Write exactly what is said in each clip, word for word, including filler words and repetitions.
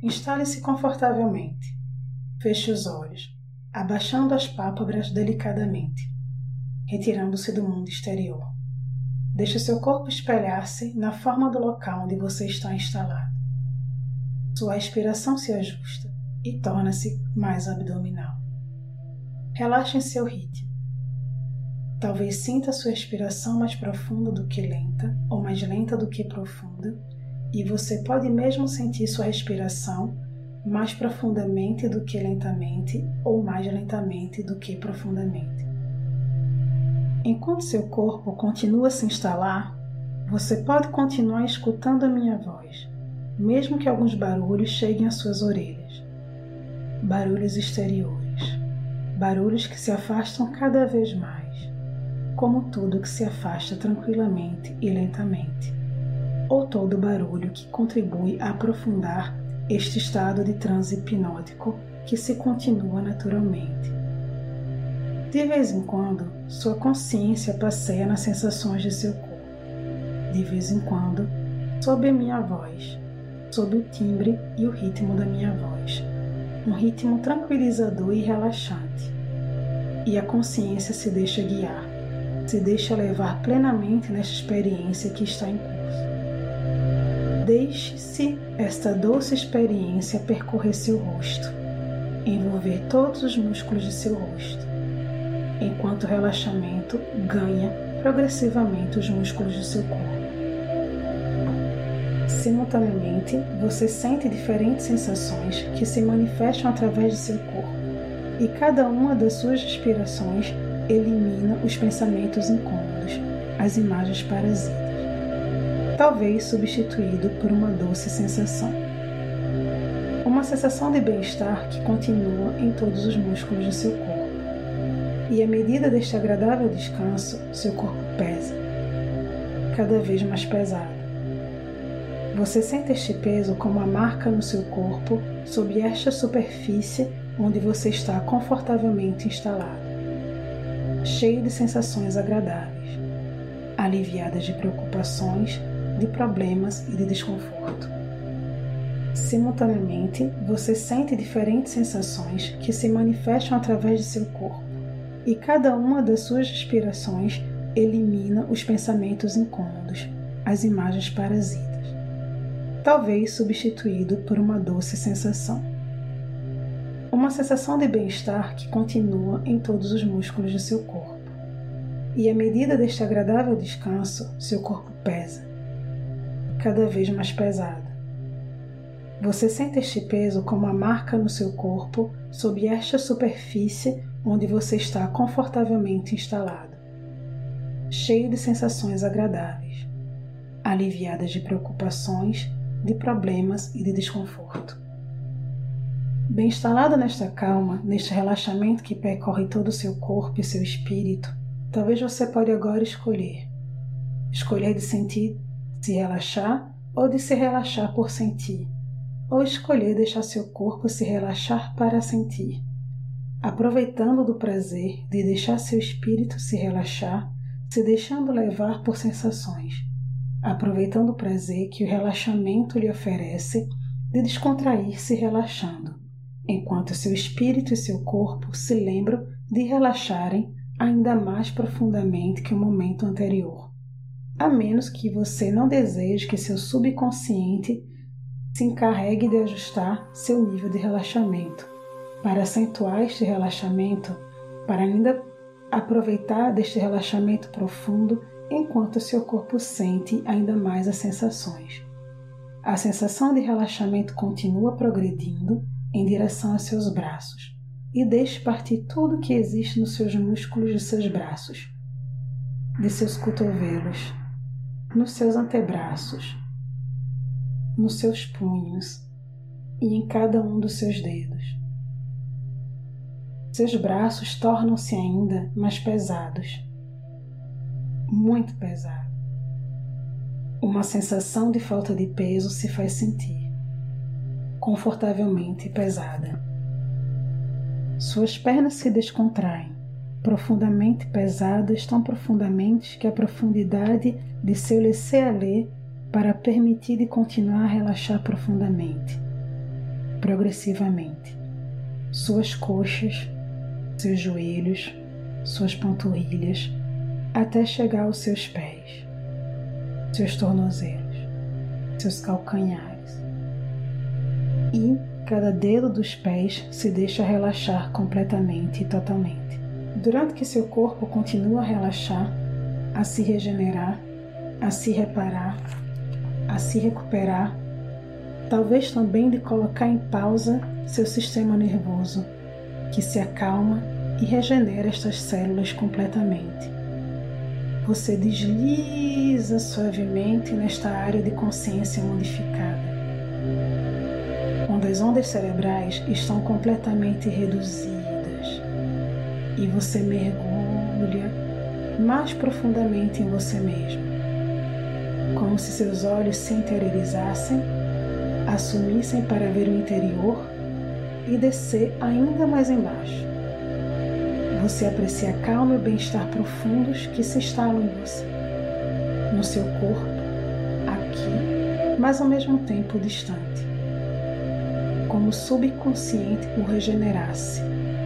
Instale-se confortavelmente. Feche os olhos, abaixando as pálpebras delicadamente, retirando-se do mundo exterior. Deixe seu corpo espelhar-se na forma do local onde você está instalado. Sua respiração se ajusta e torna-se mais abdominal. Relaxe em seu ritmo. Talvez sinta sua respiração mais profunda do que lenta, ou mais lenta do que profunda, e você pode mesmo sentir sua respiração mais profundamente do que lentamente, ou mais lentamente do que profundamente. Enquanto seu corpo continua a se instalar, você pode continuar escutando a minha voz, mesmo que alguns barulhos cheguem às suas orelhas. Barulhos exteriores, barulhos que se afastam cada vez mais, como tudo que se afasta tranquilamente e lentamente, ou todo barulho que contribui a aprofundar este estado de transe hipnótico que se continua naturalmente. De vez em quando, sua consciência passeia nas sensações de seu corpo. De vez em quando, sob a minha voz, sob o timbre e o ritmo da minha voz, um ritmo tranquilizador e relaxante. E a consciência se deixa guiar, se deixa levar plenamente nesta experiência que está em curso. Deixe-se esta doce experiência percorrer seu rosto, envolver todos os músculos de seu rosto, enquanto o relaxamento ganha progressivamente os músculos do seu corpo. Simultaneamente, você sente diferentes sensações que se manifestam através de seu corpo, e cada uma das suas respirações elimina os pensamentos incômodos, as imagens parasitas, talvez substituído por uma doce sensação. Uma sensação de bem-estar que continua em todos os músculos do seu corpo. E à medida deste agradável descanso, seu corpo pesa, cada vez mais pesado. Você sente este peso como uma marca no seu corpo sob esta superfície onde você está confortavelmente instalado, cheio de sensações agradáveis, aliviadas de preocupações, de problemas e de desconforto. Simultaneamente, você sente diferentes sensações que se manifestam através de seu corpo, e cada uma das suas respirações elimina os pensamentos incômodos, as imagens parasitas, talvez substituído por uma doce sensação. Uma sensação de bem-estar que continua em todos os músculos do seu corpo. E à medida deste agradável descanso, seu corpo pesa, cada vez mais pesado. Você sente este peso como uma marca no seu corpo sob esta superfície onde você está confortavelmente instalado, cheio de sensações agradáveis, aliviadas de preocupações, de problemas e de desconforto. Bem instalado nesta calma, neste relaxamento que percorre todo o seu corpo e seu espírito, talvez você pode agora escolher. Escolher de sentir, se relaxar, ou de se relaxar por sentir, ou escolher deixar seu corpo se relaxar para sentir, aproveitando do prazer de deixar seu espírito se relaxar, se deixando levar por sensações, aproveitando o prazer que o relaxamento lhe oferece de descontrair-se relaxando, enquanto seu espírito e seu corpo se lembram de relaxarem ainda mais profundamente que o momento anterior, a menos que você não deseje que seu subconsciente se encarregue de ajustar seu nível de relaxamento, para acentuar este relaxamento, para ainda aproveitar deste relaxamento profundo enquanto seu corpo sente ainda mais as sensações. A sensação de relaxamento continua progredindo em direção aos seus braços e deixe partir tudo que existe nos seus músculos de seus braços, de seus cotovelos, nos seus antebraços, nos seus punhos e em cada um dos seus dedos. Seus braços tornam-se ainda mais pesados, muito pesados. Uma sensação de falta de peso se faz sentir, confortavelmente pesada. Suas pernas se descontraem, profundamente pesadas, tão profundamente que a profundidade de seu laisser-aller para permitir de continuar a relaxar profundamente. progressivamente. Suas coxas, seus joelhos, suas panturrilhas, até chegar aos seus pés, seus tornozelos, seus calcanhares. E cada dedo dos pés se deixa relaxar completamente e totalmente. Durante que seu corpo continua a relaxar, a se regenerar, a se reparar, a se recuperar, talvez também de colocar em pausa seu sistema nervoso, que se acalma e regenera estas células completamente. Você desliza suavemente nesta área de consciência modificada, onde as ondas cerebrais estão completamente reduzidas e você mergulha mais profundamente em você mesmo, como se seus olhos se interiorizassem, assumissem para ver o interior e descer ainda mais embaixo. Você aprecia a calma e o bem-estar profundos que se instalam em você, no seu corpo, aqui, mas ao mesmo tempo distante, como o subconsciente o regenerasse.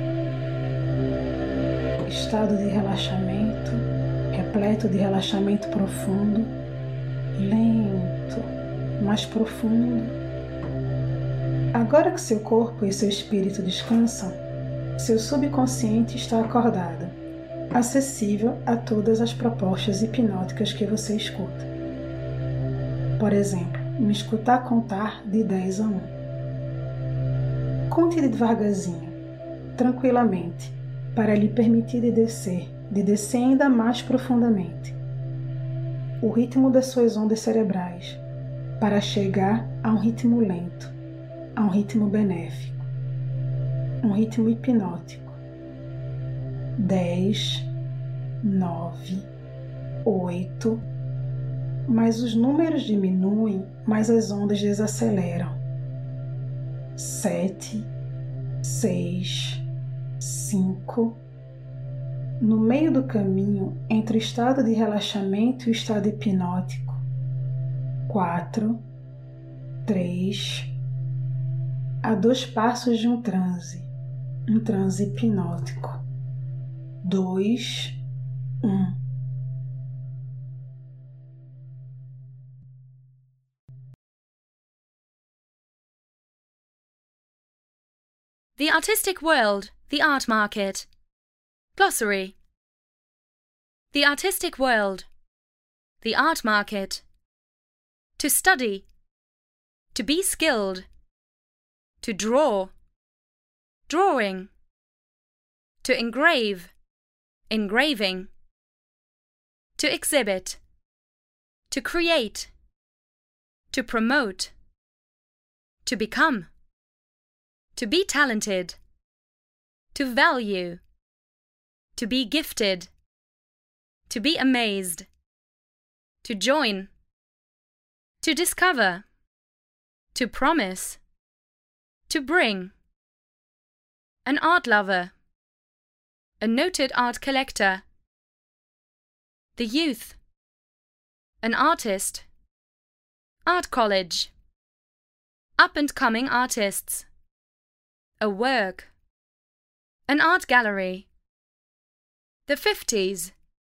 Estado de relaxamento, repleto de relaxamento profundo, lento, mais profundo. Agora que seu corpo e seu espírito descansam, seu subconsciente está acordado, acessível a todas as propostas hipnóticas que você escuta. Por exemplo, me escutar contar de dez a um. Conte devagarzinho, tranquilamente, para lhe permitir de descer, de descer ainda mais profundamente. O ritmo das suas ondas cerebrais, para chegar a um ritmo lento, a um ritmo benéfico, um ritmo hipnótico. Dez, nove, oito, mas os números diminuem, mas as ondas desaceleram. Sete, seis, cinco. No meio do caminho entre o estado de relaxamento e o estado hipnótico. Quatro, três. A dois passos de um transe, um transe hipnótico. Dois, um. The Artistic World, the Art Market. Glossary. The Artistic World, the Art Market. To study, to be skilled, to draw, drawing, to engrave, engraving, to exhibit, to create, to promote, to become, to be talented, to value, to be gifted, to be amazed, to join, to discover, to promise, to bring. An art lover, a noted art collector, the youth, an artist, art college, up-and-coming artists, a work, an art gallery, the fifties,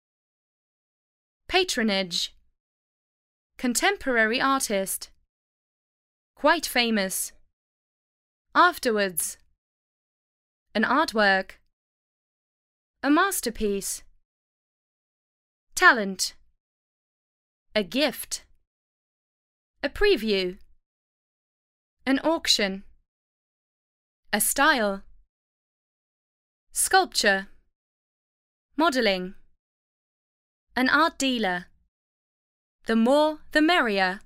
patronage, contemporary artist, quite famous, afterwards, an artwork, a masterpiece, talent, a gift, a preview, an auction, a style, sculpture, modelling, an art dealer, the more the merrier.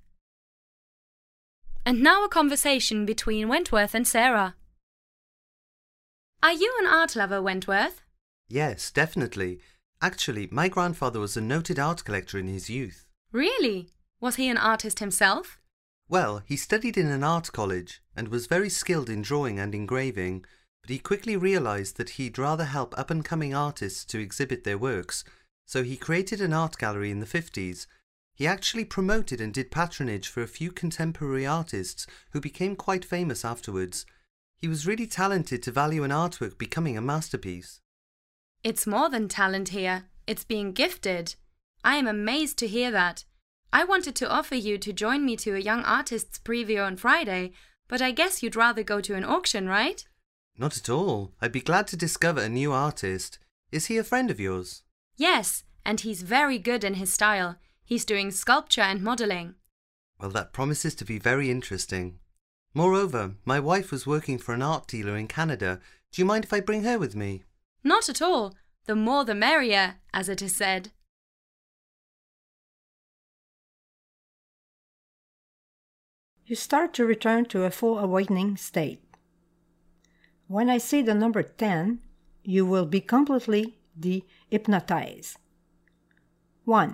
And now a conversation between Wentworth and Sarah. Are you an art lover, Wentworth? Yes, definitely. Actually, my grandfather was a noted art collector in his youth. Really? Was he an artist himself? Well, he studied in an art college and was very skilled in drawing and engraving, but he quickly realised that he'd rather help up-and-coming artists to exhibit their works, so he created an art gallery in the fifties. He actually promoted and did patronage for a few contemporary artists who became quite famous afterwards. He was really talented to value an artwork becoming a masterpiece. It's more than talent here. It's being gifted. I am amazed to hear that. I wanted to offer you to join me to a young artist's preview on Friday, but I guess you'd rather go to an auction, right? Not at all. I'd be glad to discover a new artist. Is he a friend of yours? Yes, and he's very good in his style. He's doing sculpture and modelling. Well, that promises to be very interesting. Moreover, my wife was working for an art dealer in Canada. Do you mind if I bring her with me? Not at all. The more the merrier, as it is said. You start to return to a full awakening state. When I say the number ten, you will be completely de-hypnotized. One.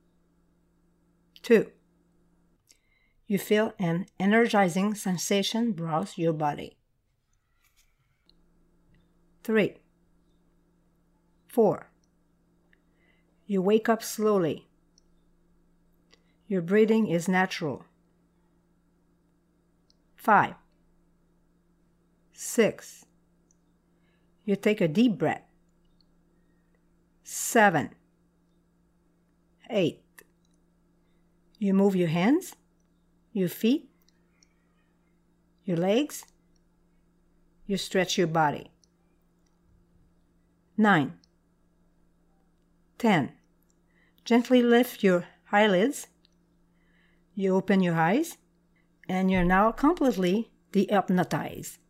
Two. You feel an energizing sensation browse your body. Three. Four. You wake up slowly. Your breathing is natural. Five. Six. You take a deep breath. Seven. Eight. You move your hands, your feet, your legs. You stretch your body. Nine. Ten. Gently lift your eyelids. You open your eyes, and you're now completely de-hypnotized.